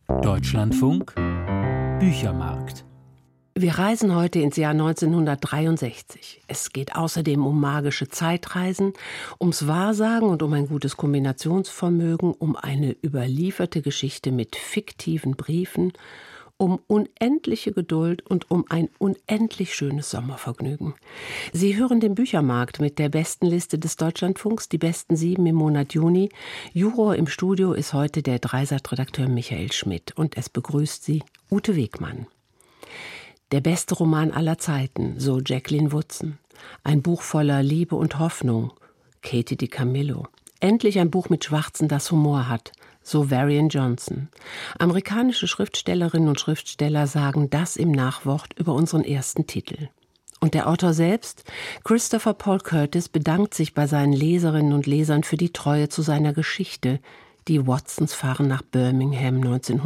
Deutschlandfunk Büchermarkt. Wir reisen heute ins Jahr 1963. Es geht außerdem um magische Zeitreisen, ums Wahrsagen und um ein gutes Kombinationsvermögen, um eine überlieferte Geschichte mit fiktiven Briefen, um unendliche Geduld und um ein unendlich schönes Sommervergnügen. Sie hören den Büchermarkt mit der besten Liste des Deutschlandfunks, die besten 7 im Monat Juni. Juror im Studio ist heute der Dreisat-Redakteur Michael Schmidt und es begrüßt Sie Ute Wegmann. Der beste Roman aller Zeiten, so Jacqueline Woodson. Ein Buch voller Liebe und Hoffnung, Katie DiCamillo. Endlich ein Buch mit Schwarzen, das Humor hat, so Varian Johnson. Amerikanische Schriftstellerinnen und Schriftsteller sagen das im Nachwort über unseren ersten Titel. Und der Autor selbst, Christopher Paul Curtis, bedankt sich bei seinen Leserinnen und Lesern für die Treue zu seiner Geschichte. Die Watsons fahren nach Birmingham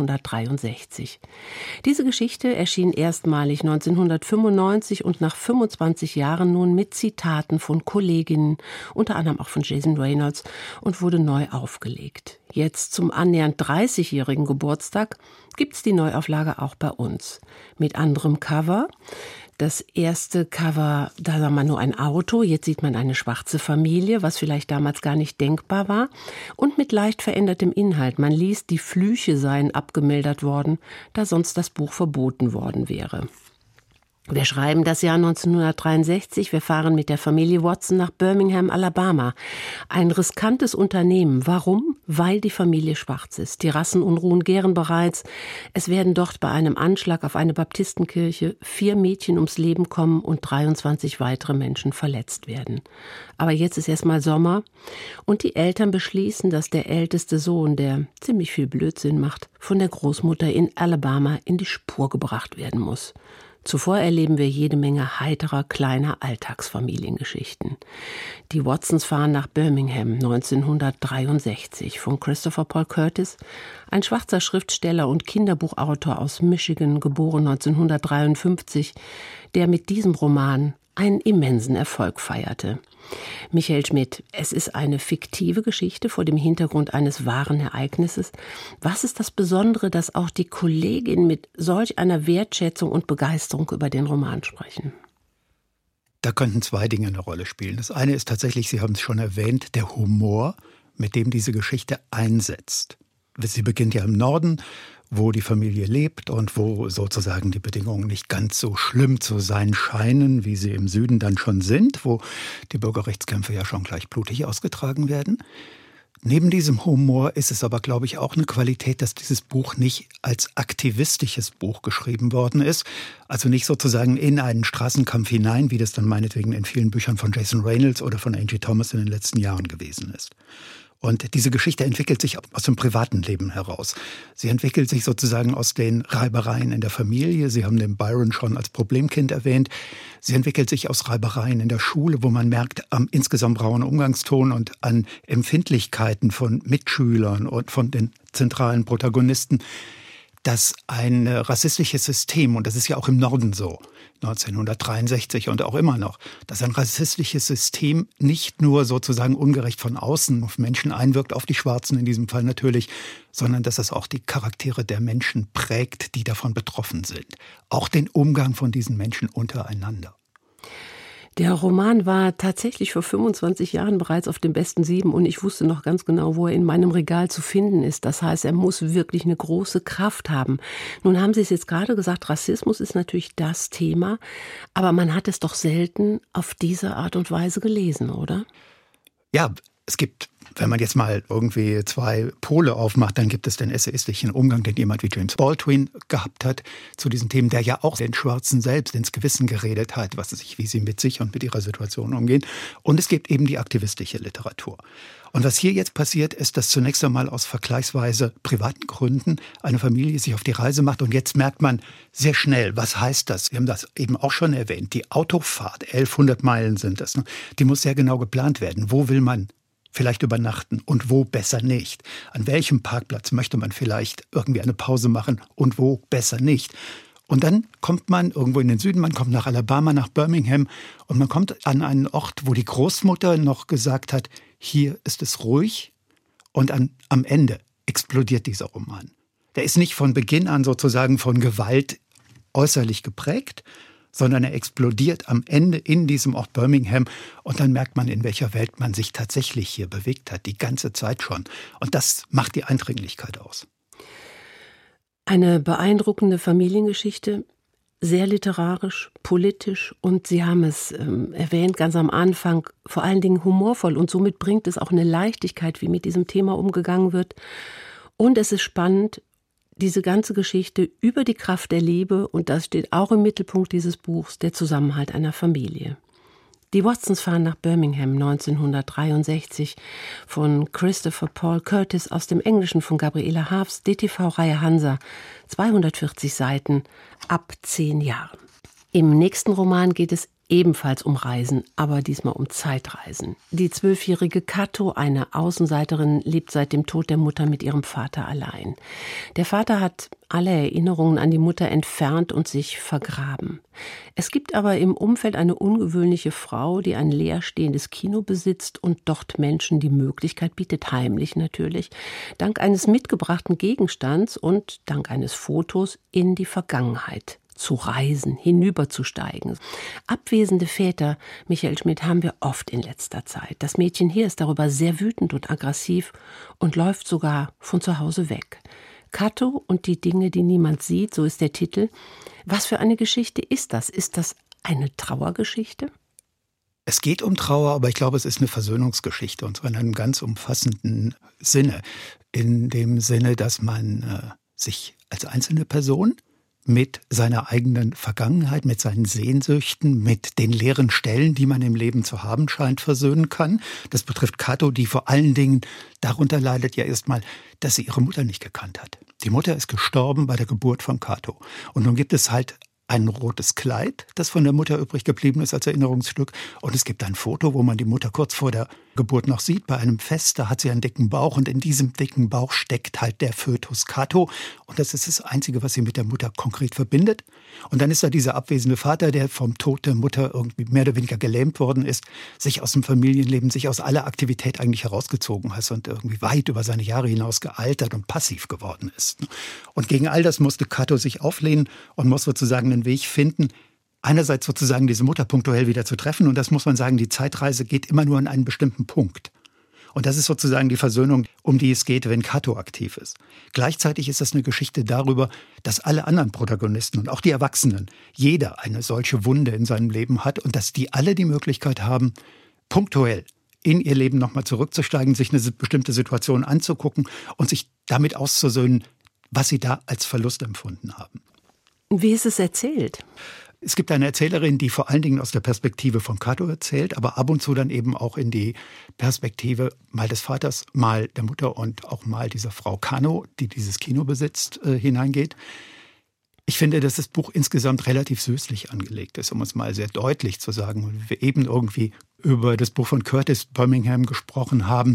1963. Diese Geschichte erschien erstmalig 1995 und nach 25 Jahren nun mit Zitaten von Kolleginnen, unter anderem auch von Jason Reynolds, und wurde neu aufgelegt. Jetzt zum annähernd 30-jährigen Geburtstag gibt's die Neuauflage auch bei uns. Mit anderem Cover. Das erste Cover, da sah man nur ein Auto, jetzt sieht man eine schwarze Familie, was vielleicht damals gar nicht denkbar war. Und mit leicht verändertem Inhalt. Man liest, die Flüche seien abgemildert worden, da sonst das Buch verboten worden wäre. Wir schreiben das Jahr 1963, wir fahren mit der Familie Watson nach Birmingham, Alabama. Ein riskantes Unternehmen. Warum? Weil die Familie schwarz ist. Die Rassenunruhen gären bereits. Es werden dort bei einem Anschlag auf eine Baptistenkirche 4 Mädchen ums Leben kommen und 23 weitere Menschen verletzt werden. Aber jetzt ist erstmal Sommer und die Eltern beschließen, dass der älteste Sohn, der ziemlich viel Blödsinn macht, von der Großmutter in Alabama in die Spur gebracht werden muss. Zuvor erleben wir jede Menge heiterer, kleiner Alltagsfamiliengeschichten. Die Watsons fahren nach Birmingham 1963 von Christopher Paul Curtis, ein schwarzer Schriftsteller und Kinderbuchautor aus Michigan, geboren 1953, der mit diesem Roman einen immensen Erfolg feierte. Michael Schmidt, es ist eine fiktive Geschichte vor dem Hintergrund eines wahren Ereignisses. Was ist das Besondere, dass auch die Kolleginnen mit solch einer Wertschätzung und Begeisterung über den Roman sprechen? Da könnten 2 Dinge eine Rolle spielen. Das eine ist tatsächlich, Sie haben es schon erwähnt, der Humor, mit dem diese Geschichte einsetzt. Sie beginnt ja im Norden, wo die Familie lebt und wo sozusagen die Bedingungen nicht ganz so schlimm zu sein scheinen, wie sie im Süden dann schon sind, wo die Bürgerrechtskämpfe ja schon gleich blutig ausgetragen werden. Neben diesem Humor ist es aber, glaube ich, auch eine Qualität, dass dieses Buch nicht als aktivistisches Buch geschrieben worden ist, also nicht sozusagen in einen Straßenkampf hinein, wie das dann meinetwegen in vielen Büchern von Jason Reynolds oder von Angie Thomas in den letzten Jahren gewesen ist. Und diese Geschichte entwickelt sich aus dem privaten Leben heraus. Sie entwickelt sich sozusagen aus den Reibereien in der Familie. Sie haben den Byron schon als Problemkind erwähnt. Sie entwickelt sich aus Reibereien in der Schule, wo man merkt, am insgesamt rauen Umgangston und an Empfindlichkeiten von Mitschülern und von den zentralen Protagonisten, dass ein rassistisches System, und das ist ja auch im Norden so, 1963 und auch immer noch, dass ein rassistisches System nicht nur sozusagen ungerecht von außen auf Menschen einwirkt, auf die Schwarzen in diesem Fall natürlich, sondern dass es auch die Charaktere der Menschen prägt, die davon betroffen sind. Auch den Umgang von diesen Menschen untereinander. Der Roman war tatsächlich vor 25 Jahren bereits auf den besten 7 und ich wusste noch ganz genau, wo er in meinem Regal zu finden ist. Das heißt, er muss wirklich eine große Kraft haben. Nun haben Sie es jetzt gerade gesagt, Rassismus ist natürlich das Thema, aber man hat es doch selten auf diese Art und Weise gelesen, oder? Ja, es gibt, wenn man jetzt mal irgendwie 2 Pole aufmacht, dann gibt es den essayistischen Umgang, den jemand wie James Baldwin gehabt hat zu diesen Themen, der ja auch den Schwarzen selbst ins Gewissen geredet hat, wie sie mit sich und mit ihrer Situation umgehen. Und es gibt eben die aktivistische Literatur. Und was hier jetzt passiert, ist, dass zunächst einmal aus vergleichsweise privaten Gründen eine Familie sich auf die Reise macht. Und jetzt merkt man sehr schnell, was heißt das? Wir haben das eben auch schon erwähnt. Die Autofahrt, 1100 Meilen sind das, ne? Die muss sehr genau geplant werden. Wo will man vielleicht übernachten und wo besser nicht? An welchem Parkplatz möchte man vielleicht irgendwie eine Pause machen und wo besser nicht? Und dann kommt man irgendwo in den Süden, man kommt nach Alabama, nach Birmingham und man kommt an einen Ort, wo die Großmutter noch gesagt hat, hier ist es ruhig und am Ende explodiert dieser Roman. Der ist nicht von Beginn an sozusagen von Gewalt äußerlich geprägt, sondern er explodiert am Ende in diesem Ort Birmingham. Und dann merkt man, in welcher Welt man sich tatsächlich hier bewegt hat, die ganze Zeit schon. Und das macht die Eindringlichkeit aus. Eine beeindruckende Familiengeschichte, sehr literarisch, politisch und Sie haben es erwähnt ganz am Anfang, vor allen Dingen humorvoll und somit bringt es auch eine Leichtigkeit, wie mit diesem Thema umgegangen wird. Und es ist spannend, diese ganze Geschichte über die Kraft der Liebe, und das steht auch im Mittelpunkt dieses Buchs, der Zusammenhalt einer Familie. Die Watsons fahren nach Birmingham 1963 von Christopher Paul Curtis aus dem Englischen von Gabriela Haafs, DTV-Reihe Hansa, 240 Seiten, ab 10 Jahren. Im nächsten Roman geht es ebenfalls um Reisen, aber diesmal um Zeitreisen. Die 12-jährige Kato, eine Außenseiterin, lebt seit dem Tod der Mutter mit ihrem Vater allein. Der Vater hat alle Erinnerungen an die Mutter entfernt und sich vergraben. Es gibt aber im Umfeld eine ungewöhnliche Frau, die ein leerstehendes Kino besitzt und dort Menschen die Möglichkeit bietet, heimlich natürlich, dank eines mitgebrachten Gegenstands und dank eines Fotos in die Vergangenheit zu reisen, hinüberzusteigen. Abwesende Väter, Michael Schmidt, haben wir oft in letzter Zeit. Das Mädchen hier ist darüber sehr wütend und aggressiv und läuft sogar von zu Hause weg. Kato und die Dinge, die niemand sieht, so ist der Titel. Was für eine Geschichte ist das? Ist das eine Trauergeschichte? Es geht um Trauer, aber ich glaube, es ist eine Versöhnungsgeschichte, und zwar in einem ganz umfassenden Sinne. In dem Sinne, dass man sich als einzelne Person mit seiner eigenen Vergangenheit, mit seinen Sehnsüchten, mit den leeren Stellen, die man im Leben zu haben scheint, versöhnen kann. Das betrifft Kato, die vor allen Dingen darunter leidet ja erstmal, dass sie ihre Mutter nicht gekannt hat. Die Mutter ist gestorben bei der Geburt von Kato. Und nun gibt es halt ein rotes Kleid, das von der Mutter übrig geblieben ist als Erinnerungsstück. Und es gibt ein Foto, wo man die Mutter kurz vor der Geburt noch sieht, bei einem Fest. Da hat sie einen dicken Bauch und in diesem dicken Bauch steckt halt der Fötus Kato. Und das ist das Einzige, was sie mit der Mutter konkret verbindet. Und dann ist da dieser abwesende Vater, der vom Tod der Mutter irgendwie mehr oder weniger gelähmt worden ist, sich aus dem Familienleben, sich aus aller Aktivität eigentlich herausgezogen hat und irgendwie weit über seine Jahre hinaus gealtert und passiv geworden ist. Und gegen all das musste Kato sich auflehnen und muss sozusagen einen Weg finden, einerseits sozusagen diese Mutter punktuell wieder zu treffen. Und das muss man sagen, die Zeitreise geht immer nur an einen bestimmten Punkt. Und das ist sozusagen die Versöhnung, um die es geht, wenn Kato aktiv ist. Gleichzeitig ist das eine Geschichte darüber, dass alle anderen Protagonisten und auch die Erwachsenen, jeder eine solche Wunde in seinem Leben hat und dass die alle die Möglichkeit haben, punktuell in ihr Leben nochmal zurückzusteigen, sich eine bestimmte Situation anzugucken und sich damit auszusöhnen, was sie da als Verlust empfunden haben. Wie ist es erzählt? Es gibt eine Erzählerin, die vor allen Dingen aus der Perspektive von Kato erzählt, aber ab und zu dann eben auch in die Perspektive mal des Vaters, mal der Mutter und auch mal dieser Frau Kano, die dieses Kino besitzt, hineingeht. Ich finde, dass das Buch insgesamt relativ süßlich angelegt ist, um es mal sehr deutlich zu sagen. Und wir eben irgendwie über das Buch von Curtis, Birmingham, gesprochen haben,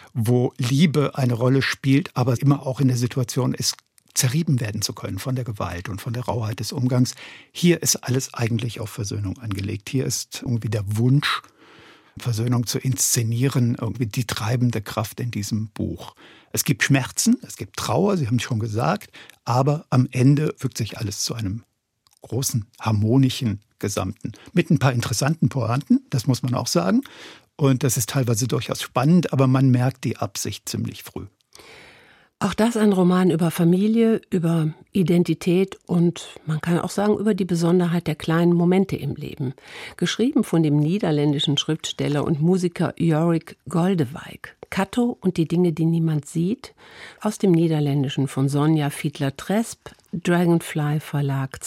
wo Liebe eine Rolle spielt, aber immer auch in der Situation ist, zerrieben werden zu können von der Gewalt und von der Rauheit des Umgangs. Hier ist alles eigentlich auf Versöhnung angelegt. Hier ist irgendwie der Wunsch, Versöhnung zu inszenieren, irgendwie die treibende Kraft in diesem Buch. Es gibt Schmerzen, es gibt Trauer, Sie haben es schon gesagt, aber am Ende fügt sich alles zu einem großen, harmonischen Gesamten. Mit ein paar interessanten Pointen, das muss man auch sagen. Und das ist teilweise durchaus spannend, aber man merkt die Absicht ziemlich früh. Auch das ein Roman über Familie, über Identität und man kann auch sagen, über die Besonderheit der kleinen Momente im Leben. Geschrieben von dem niederländischen Schriftsteller und Musiker Jorik Goldewijk. Kato und die Dinge, die niemand sieht, aus dem Niederländischen von Sonja Fiedler-Tresp, Dragonfly Verlag,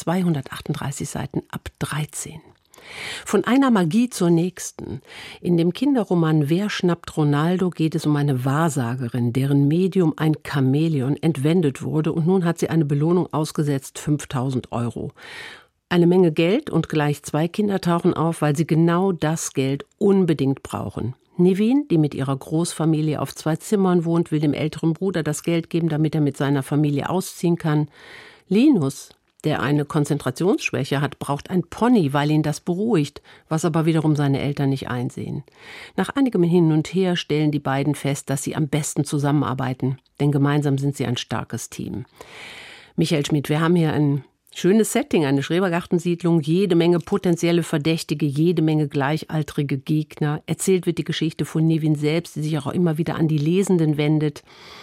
238 Seiten ab 13. Von einer Magie zur nächsten. In dem Kinderroman Wer schnappt Ronaldo geht es um eine Wahrsagerin, deren Medium ein Chamäleon entwendet wurde und nun hat sie eine Belohnung ausgesetzt, 5.000 €. Eine Menge Geld und gleich 2 Kinder tauchen auf, weil sie genau das Geld unbedingt brauchen. Niveen, die mit ihrer Großfamilie auf 2 Zimmern wohnt, will dem älteren Bruder das Geld geben, damit er mit seiner Familie ausziehen kann. Linus, der eine Konzentrationsschwäche hat, braucht ein Pony, weil ihn das beruhigt, was aber wiederum seine Eltern nicht einsehen. Nach einigem Hin und Her stellen die beiden fest, dass sie am besten zusammenarbeiten, denn gemeinsam sind sie ein starkes Team. Michael Schmidt, wir haben hier ein schönes Setting, eine Schrebergartensiedlung, jede Menge potenzielle Verdächtige, jede Menge gleichaltrige Gegner. Erzählt wird die Geschichte von Nevin selbst, die sich auch immer wieder an die Lesenden wendet.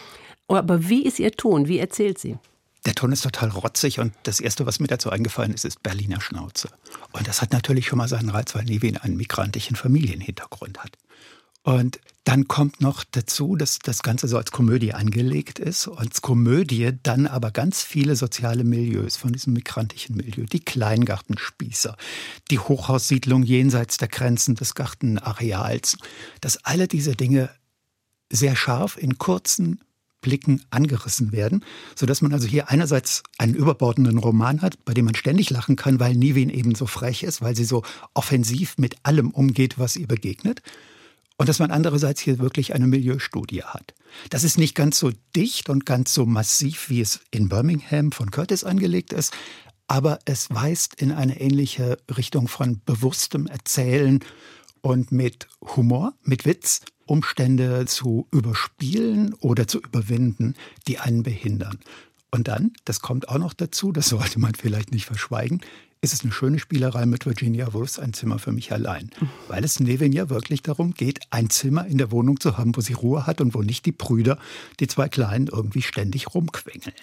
Aber wie ist ihr Ton? Wie erzählt sie? Der Ton ist total rotzig und das Erste, was mir dazu eingefallen ist, ist Berliner Schnauze. Und das hat natürlich schon mal seinen Reiz, weil Nevin einen migrantischen Familienhintergrund hat. Und dann kommt noch dazu, dass das Ganze so als Komödie angelegt ist und als Komödie dann aber ganz viele soziale Milieus von diesem migrantischen Milieu, die Kleingartenspießer, die Hochhaussiedlung jenseits der Grenzen des Gartenareals, dass alle diese Dinge sehr scharf in kurzen Blicken angerissen werden, sodass man also hier einerseits einen überbordenden Roman hat, bei dem man ständig lachen kann, weil Nevin eben so frech ist, weil sie so offensiv mit allem umgeht, was ihr begegnet. Und dass man andererseits hier wirklich eine Milieustudie hat. Das ist nicht ganz so dicht und ganz so massiv, wie es in Birmingham von Curtis angelegt ist, aber es weist in eine ähnliche Richtung von bewusstem Erzählen und mit Humor, mit Witz, Umstände zu überspielen oder zu überwinden, die einen behindern. Und dann, das kommt auch noch dazu, das sollte man vielleicht nicht verschweigen, ist es eine schöne Spielerei mit Virginia Woolfs, Ein Zimmer für mich allein. Weil es Nevin ja wirklich darum geht, ein Zimmer in der Wohnung zu haben, wo sie Ruhe hat und wo nicht die Brüder, die zwei Kleinen, irgendwie ständig rumquengeln.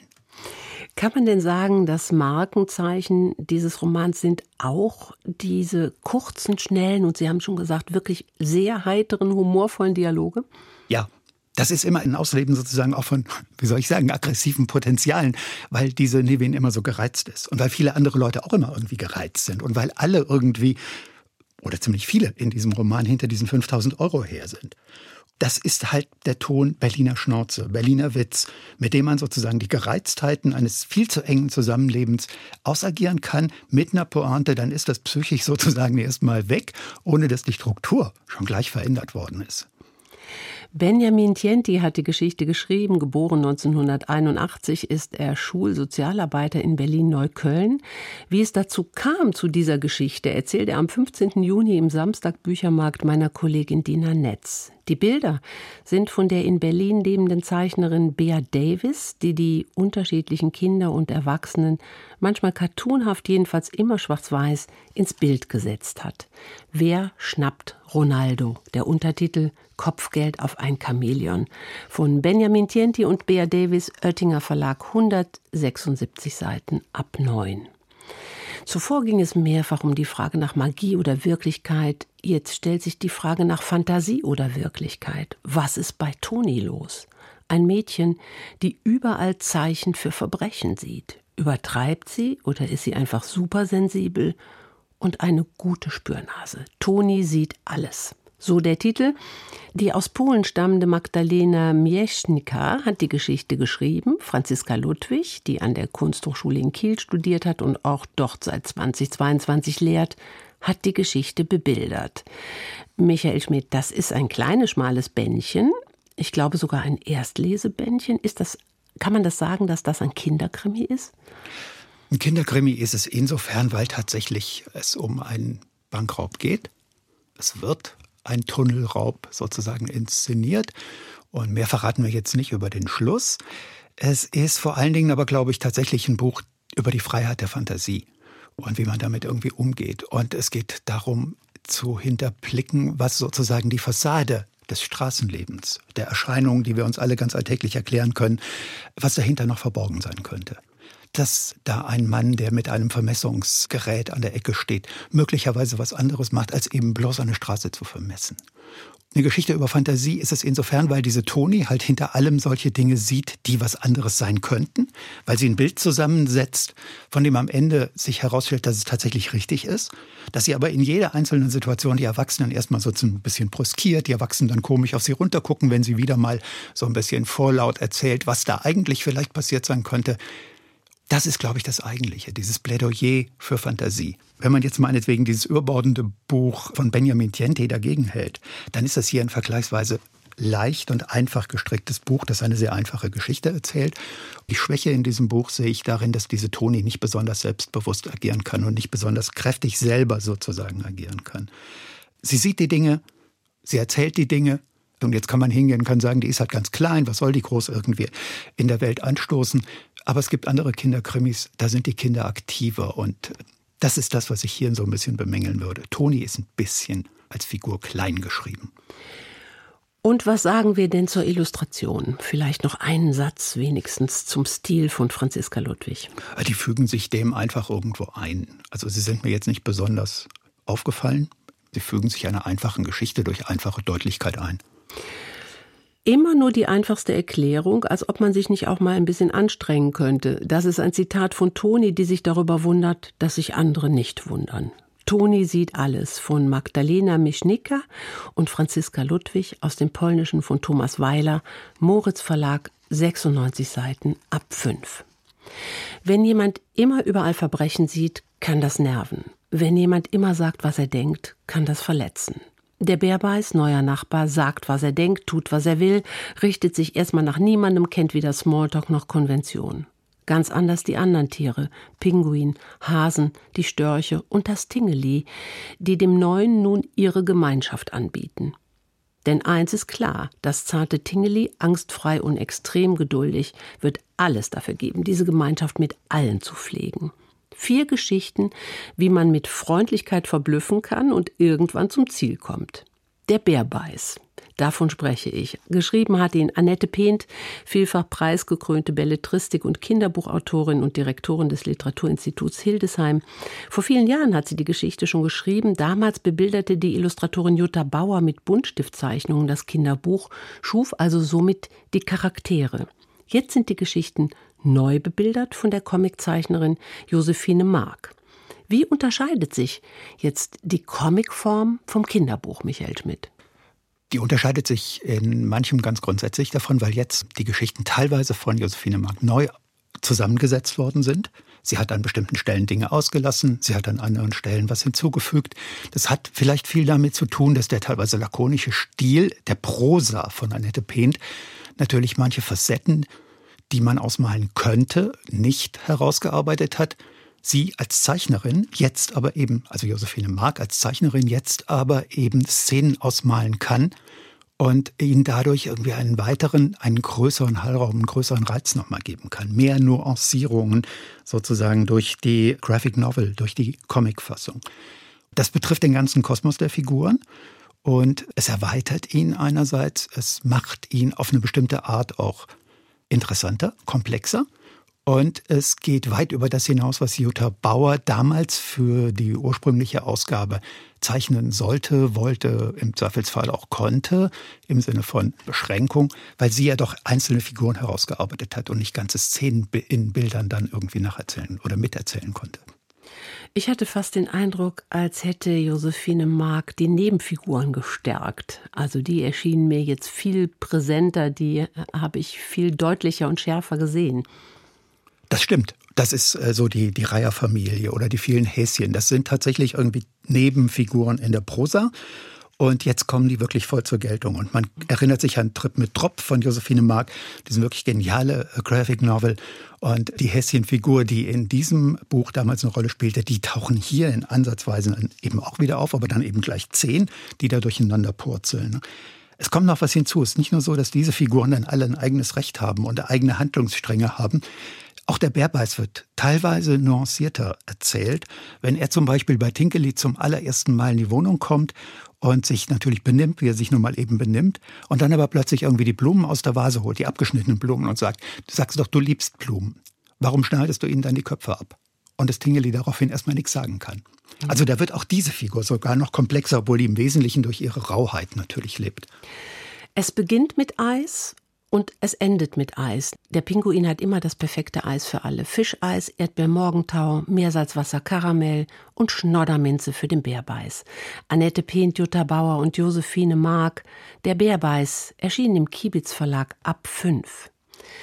Kann man denn sagen, das Markenzeichen dieses Romans sind auch diese kurzen, schnellen und Sie haben schon gesagt, wirklich sehr heiteren, humorvollen Dialoge? Ja. Das ist immer ein Ausleben sozusagen auch von, wie soll ich sagen, aggressiven Potenzialen, weil diese Nevin immer so gereizt ist und weil viele andere Leute auch immer irgendwie gereizt sind und weil alle irgendwie, oder ziemlich viele in diesem Roman hinter diesen 5.000 € her sind. Das ist halt der Ton Berliner Schnauze, Berliner Witz, mit dem man sozusagen die Gereiztheiten eines viel zu engen Zusammenlebens ausagieren kann mit einer Pointe, dann ist das psychisch sozusagen erstmal weg, ohne dass die Struktur schon gleich verändert worden ist. Benjamin Tienti hat die Geschichte geschrieben. Geboren 1981 ist er Schulsozialarbeiter in Berlin-Neukölln. Wie es dazu kam, zu dieser Geschichte, erzählt er am 15. Juni im Samstag-Büchermarkt meiner Kollegin Dina Netz. Die Bilder sind von der in Berlin lebenden Zeichnerin Bea Davis, die die unterschiedlichen Kinder und Erwachsenen, manchmal cartoonhaft, jedenfalls immer schwarz-weiß, ins Bild gesetzt hat. Wer schnappt Ronaldo? Der Untertitel Kopfgeld auf ein Chamäleon. Von Benjamin Tienti und Bea Davis, Oettinger Verlag, 176 Seiten ab 9. Zuvor ging es mehrfach um die Frage nach Magie oder Wirklichkeit. Jetzt stellt sich die Frage nach Fantasie oder Wirklichkeit. Was ist bei Toni los? Ein Mädchen, die überall Zeichen für Verbrechen sieht. Übertreibt sie oder ist sie einfach supersensibel? Und eine gute Spürnase. Toni sieht alles. So der Titel. Die aus Polen stammende Magdalena Miesznika hat die Geschichte geschrieben. Franziska Ludwig, die an der Kunsthochschule in Kiel studiert hat und auch dort seit 2022 lehrt, hat die Geschichte bebildert. Michael Schmidt, das ist ein kleines, schmales Bändchen. Ich glaube sogar ein Erstlesebändchen. Kann man das sagen, dass das ein Kinderkrimi ist? Ein Kinderkrimi ist es insofern, weil tatsächlich es um einen Bankraub geht. Es wird ein Tunnelraub sozusagen inszeniert. Und mehr verraten wir jetzt nicht über den Schluss. Es ist vor allen Dingen aber, glaube ich, tatsächlich ein Buch über die Freiheit der Fantasie und wie man damit irgendwie umgeht. Und es geht darum, zu hinterblicken, was sozusagen die Fassade des Straßenlebens, der Erscheinungen, die wir uns alle ganz alltäglich erklären können, was dahinter noch verborgen sein könnte. Dass da ein Mann, der mit einem Vermessungsgerät an der Ecke steht, möglicherweise was anderes macht, als eben bloß eine Straße zu vermessen. Eine Geschichte über Fantasie ist es insofern, weil diese Toni halt hinter allem solche Dinge sieht, die was anderes sein könnten, weil sie ein Bild zusammensetzt, von dem am Ende sich herausstellt, dass es tatsächlich richtig ist, dass sie aber in jeder einzelnen Situation die Erwachsenen erstmal so ein bisschen brüskiert, die Erwachsenen dann komisch auf sie runtergucken, wenn sie wieder mal so ein bisschen vorlaut erzählt, was da eigentlich vielleicht passiert sein könnte. Das ist, glaube ich, das Eigentliche, dieses Plädoyer für Fantasie. Wenn man jetzt meinetwegen dieses überbordende Buch von Benjamin Tienti dagegen hält, dann ist das hier ein vergleichsweise leicht und einfach gestricktes Buch, das eine sehr einfache Geschichte erzählt. Die Schwäche in diesem Buch sehe ich darin, dass diese Toni nicht besonders selbstbewusst agieren kann und nicht besonders kräftig selber sozusagen agieren kann. Sie sieht die Dinge, sie erzählt die Dinge. Und jetzt kann man hingehen und kann sagen, die ist halt ganz klein, was soll die groß irgendwie in der Welt anstoßen? Aber es gibt andere Kinderkrimis, da sind die Kinder aktiver. Und das ist das, was ich hier so ein bisschen bemängeln würde. Toni ist ein bisschen als Figur klein geschrieben. Und was sagen wir denn zur Illustration? Vielleicht noch einen Satz wenigstens zum Stil von Franziska Ludwig. Die fügen sich dem einfach irgendwo ein. Also sie sind mir jetzt nicht besonders aufgefallen. Sie fügen sich einer einfachen Geschichte durch einfache Deutlichkeit ein. Immer nur die einfachste Erklärung, als ob man sich nicht auch mal ein bisschen anstrengen könnte. Das ist ein Zitat von Toni, die sich darüber wundert, dass sich andere nicht wundern. Toni sieht alles von Magdalena Mischnicka und Franziska Ludwig aus dem Polnischen von Thomas Weiler, Moritz Verlag, 96 Seiten ab 5. Wenn jemand immer überall Verbrechen sieht, kann das nerven. Wenn jemand immer sagt, was er denkt, kann das verletzen. Der Bärbeiß, neuer Nachbar, sagt, was er denkt, tut, was er will, richtet sich erstmal nach niemandem, kennt weder Smalltalk noch Konvention. Ganz anders die anderen Tiere, Pinguin, Hasen, die Störche und das Tingeli, die dem Neuen nun ihre Gemeinschaft anbieten. Denn eins ist klar, das zarte Tingeli, angstfrei und extrem geduldig, wird alles dafür geben, diese Gemeinschaft mit allen zu pflegen. 4 Geschichten, wie man mit Freundlichkeit verblüffen kann und irgendwann zum Ziel kommt. Der Bärbeiß, davon spreche ich. Geschrieben hat ihn Annette Pehnt, vielfach preisgekrönte Belletristik- und Kinderbuchautorin und Direktorin des Literaturinstituts Hildesheim. Vor vielen Jahren hat sie die Geschichte schon geschrieben. Damals bebilderte die Illustratorin Jutta Bauer mit Buntstiftzeichnungen das Kinderbuch, schuf also somit die Charaktere. Jetzt sind die Geschichten neu bebildert von der Comiczeichnerin Josephine Mark. Wie unterscheidet sich jetzt die Comicform vom Kinderbuch, Michael Schmidt? Die unterscheidet sich in manchem ganz grundsätzlich davon, weil jetzt die Geschichten teilweise von Josephine Mark neu zusammengesetzt worden sind. Sie hat an bestimmten Stellen Dinge ausgelassen, sie hat an anderen Stellen was hinzugefügt. Das hat vielleicht viel damit zu tun, dass der teilweise lakonische Stil der Prosa von Annette Pehnt natürlich manche Facetten, die man ausmalen könnte, nicht herausgearbeitet hat. Sie als Zeichnerin jetzt aber eben, also Josephine Mark als Zeichnerin jetzt aber eben Szenen ausmalen kann und ihnen dadurch irgendwie einen größeren Hallraum, einen größeren Reiz nochmal geben kann. Mehr Nuancierungen sozusagen durch die Graphic Novel, durch die Comicfassung. Das betrifft den ganzen Kosmos der Figuren. Und es erweitert ihn einerseits, es macht ihn auf eine bestimmte Art auch interessanter, komplexer. Und es geht weit über das hinaus, was Jutta Bauer damals für die ursprüngliche Ausgabe zeichnen sollte, wollte, im Zweifelsfall auch konnte, im Sinne von Beschränkung, weil sie ja doch einzelne Figuren herausgearbeitet hat und nicht ganze Szenen in Bildern dann irgendwie nacherzählen oder miterzählen konnte. Ich hatte fast den Eindruck, als hätte Josephine Mark die Nebenfiguren gestärkt. Also die erschienen mir jetzt viel präsenter, die habe ich viel deutlicher und schärfer gesehen. Das stimmt. Das ist so die Reiher-Familie oder die vielen Häschen. Das sind tatsächlich irgendwie Nebenfiguren in der Prosa. Und jetzt kommen die wirklich voll zur Geltung. Und man erinnert sich an Trip mit Trop von Josephine Mark, diesen wirklich geniale Graphic Novel. Und die Häschenfigur, die in diesem Buch damals eine Rolle spielte, die tauchen hier in Ansatzweisen eben auch wieder auf, aber dann eben gleich 10, die da durcheinander purzeln. Es kommt noch was hinzu. Es ist nicht nur so, dass diese Figuren dann alle ein eigenes Recht haben und eigene Handlungsstränge haben. Auch der Bärbeiß wird teilweise nuancierter erzählt. Wenn er zum Beispiel bei Tingeli zum allerersten Mal in die Wohnung kommt und sich natürlich benimmt, wie er sich nun mal eben benimmt, und dann aber plötzlich irgendwie die Blumen aus der Vase holt, die abgeschnittenen Blumen, und sagt, du sagst doch, du liebst Blumen. Warum schneidest du ihnen dann die Köpfe ab? Und das Tingeli daraufhin erstmal nichts sagen kann. Also da wird auch diese Figur sogar noch komplexer, obwohl die im Wesentlichen durch ihre Rauheit natürlich lebt. Es beginnt mit Eis und es endet mit Eis. Der Pinguin hat immer das perfekte Eis für alle. Fischeis, Erdbeermorgentau, Meersalzwasser, Karamell und Schnodderminze für den Bärbeiß. Annette Pehnt, Jutta Bauer und Josephine Mark. Der Bärbeiß erschien im Kibitz Verlag ab 5.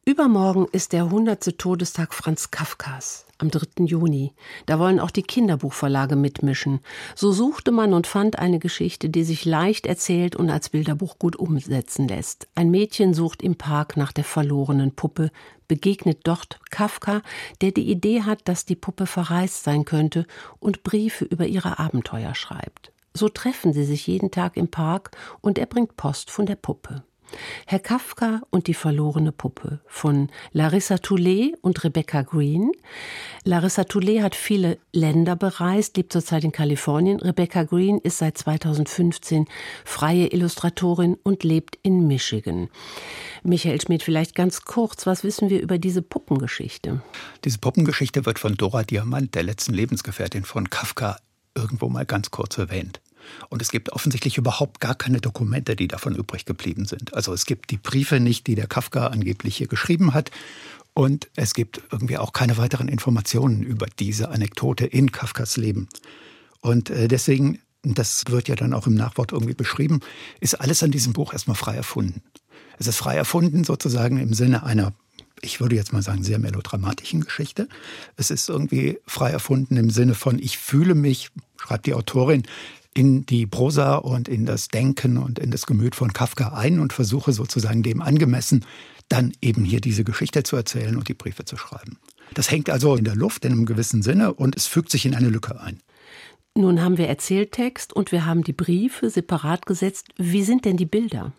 Übermorgen ist der 100. Todestag Franz Kafkas, am 3. Juni. Da wollen auch die Kinderbuchverlage mitmischen. So suchte man und fand eine Geschichte, die sich leicht erzählt und als Bilderbuch gut umsetzen lässt. Ein Mädchen sucht im Park nach der verlorenen Puppe, begegnet dort Kafka, der die Idee hat, dass die Puppe verreist sein könnte und Briefe über ihre Abenteuer schreibt. So treffen sie sich jeden Tag im Park und er bringt Post von der Puppe. Herr Kafka und die verlorene Puppe von Larissa Toulet und Rebecca Green. Larissa Toulet hat viele Länder bereist, lebt zurzeit in Kalifornien. Rebecca Green ist seit 2015 freie Illustratorin und lebt in Michigan. Michael Schmidt, vielleicht ganz kurz, was wissen wir über diese Puppengeschichte? Diese Puppengeschichte wird von Dora Diamant, der letzten Lebensgefährtin von Kafka, irgendwo mal ganz kurz erwähnt. Und es gibt offensichtlich überhaupt gar keine Dokumente, die davon übrig geblieben sind. Also es gibt die Briefe nicht, die der Kafka angeblich hier geschrieben hat. Und es gibt irgendwie auch keine weiteren Informationen über diese Anekdote in Kafkas Leben. Und deswegen, das wird ja dann auch im Nachwort irgendwie beschrieben, ist alles an diesem Buch erstmal frei erfunden. Es ist frei erfunden sozusagen im Sinne einer, ich würde jetzt mal sagen, sehr melodramatischen Geschichte. Es ist irgendwie frei erfunden im Sinne von, ich fühle mich, schreibt die Autorin, in die Prosa und in das Denken und in das Gemüt von Kafka ein und versuche sozusagen dem angemessen dann eben hier diese Geschichte zu erzählen und die Briefe zu schreiben. Das hängt also in der Luft in einem gewissen Sinne und es fügt sich in eine Lücke ein. Nun haben wir Erzähltext und wir haben die Briefe separat gesetzt. Wie sind denn die Bilder?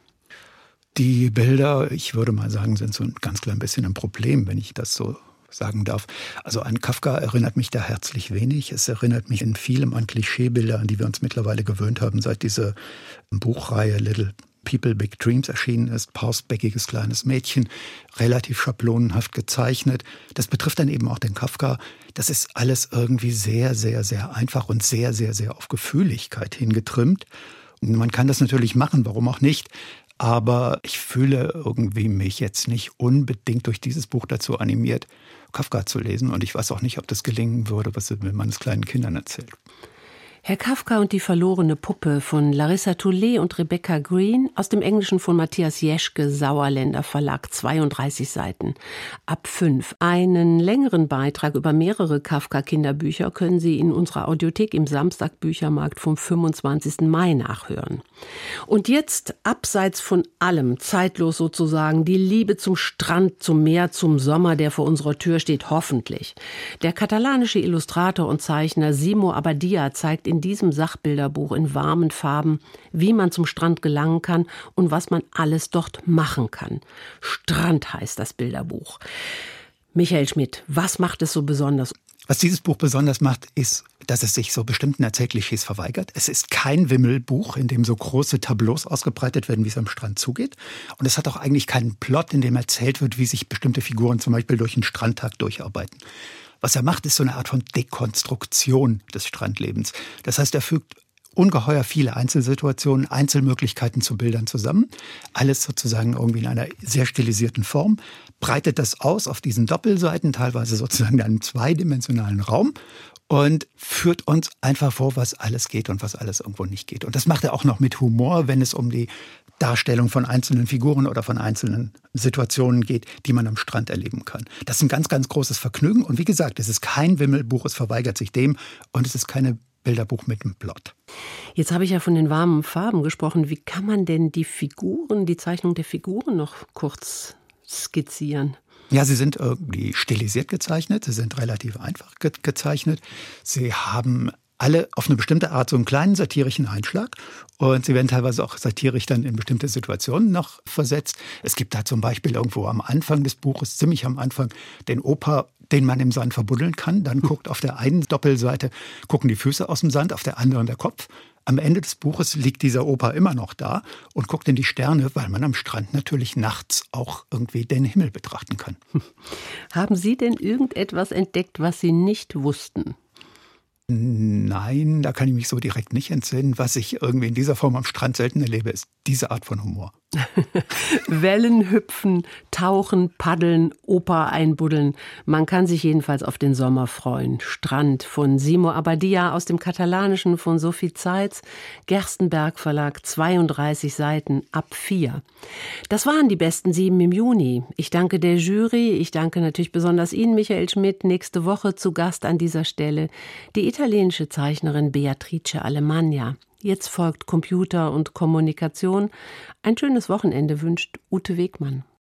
Die Bilder, ich würde mal sagen, sind so ein ganz klein bisschen ein Problem, wenn ich das so sagen darf. Also an Kafka erinnert mich da herzlich wenig. Es erinnert mich in vielem an Klischeebilder, an die wir uns mittlerweile gewöhnt haben, seit diese Buchreihe Little People, Big Dreams erschienen ist. Pausbäckiges kleines Mädchen, relativ schablonenhaft gezeichnet. Das betrifft dann eben auch den Kafka. Das ist alles irgendwie sehr, sehr, sehr einfach und sehr, sehr, sehr auf Gefühligkeit hingetrimmt. Und man kann das natürlich machen, warum auch nicht. Aber ich fühle irgendwie mich jetzt nicht unbedingt durch dieses Buch dazu animiert, Kafka zu lesen. Und ich weiß auch nicht, ob das gelingen würde, wenn man es kleinen Kindern erzählt. Herr Kafka und die verlorene Puppe von Larissa Toulet und Rebecca Green, aus dem Englischen von Matthias Jeschke, Sauerländer Verlag, 32 Seiten. Ab 5. Einen längeren Beitrag über mehrere Kafka-Kinderbücher können Sie in unserer Audiothek im Samstag-Büchermarkt vom 25. Mai nachhören. Und jetzt, abseits von allem, zeitlos sozusagen, die Liebe zum Strand, zum Meer, zum Sommer, der vor unserer Tür steht, hoffentlich. Der katalanische Illustrator und Zeichner Simo Abadia zeigt in diesem Sachbilderbuch in warmen Farben, wie man zum Strand gelangen kann und was man alles dort machen kann. Strand heißt das Bilderbuch. Michael Schmidt, was macht es so besonders? Was dieses Buch besonders macht, ist, dass es sich so bestimmten Erzählklischees verweigert. Es ist kein Wimmelbuch, in dem so große Tableaus ausgebreitet werden, wie es am Strand zugeht. Und es hat auch eigentlich keinen Plot, in dem erzählt wird, wie sich bestimmte Figuren zum Beispiel durch einen Strandtag durcharbeiten. Was er macht, ist so eine Art von Dekonstruktion des Strandlebens. Das heißt, er fügt ungeheuer viele Einzelsituationen, Einzelmöglichkeiten zu Bildern zusammen. Alles sozusagen irgendwie in einer sehr stilisierten Form. Breitet das aus auf diesen Doppelseiten, teilweise sozusagen in einem zweidimensionalen Raum. Und führt uns einfach vor, was alles geht und was alles irgendwo nicht geht. Und das macht er auch noch mit Humor, wenn es um die Darstellung von einzelnen Figuren oder von einzelnen Situationen geht, die man am Strand erleben kann. Das ist ein ganz, ganz großes Vergnügen. Und wie gesagt, es ist kein Wimmelbuch, es verweigert sich dem. Und es ist keine Bilderbuch mit einem Plot. Jetzt habe ich ja von den warmen Farben gesprochen. Wie kann man denn die Figuren, die Zeichnung der Figuren noch kurz skizzieren? Ja, sie sind irgendwie stilisiert gezeichnet, sie sind relativ einfach gezeichnet. Sie haben alle auf eine bestimmte Art so einen kleinen satirischen Einschlag und sie werden teilweise auch satirisch dann in bestimmte Situationen noch versetzt. Es gibt da zum Beispiel irgendwo am Anfang des Buches, ziemlich am Anfang, den Opa, den man im Sand verbuddeln kann. Dann guckt auf der einen Doppelseite, gucken die Füße aus dem Sand, auf der anderen der Kopf. Am Ende des Buches liegt dieser Opa immer noch da und guckt in die Sterne, weil man am Strand natürlich nachts auch irgendwie den Himmel betrachten kann. Haben Sie denn irgendetwas entdeckt, was Sie nicht wussten? Nein, da kann ich mich so direkt nicht entsinnen. Was ich irgendwie in dieser Form am Strand selten erlebe, ist diese Art von Humor. Wellen hüpfen, tauchen, paddeln, Oper einbuddeln. Man kann sich jedenfalls auf den Sommer freuen. Strand von Simo Abadia aus dem Katalanischen von Sophie Zeitz, Gerstenberg Verlag, 32 Seiten, ab 4. Das waren die besten 7 im Juni. Ich danke der Jury, ich danke natürlich besonders Ihnen, Michael Schmidt. Nächste Woche zu Gast an dieser Stelle die italienische Zeichnerin Beatrice Alemagna. Jetzt folgt Computer und Kommunikation. Ein schönes Wochenende wünscht Ute Wegmann.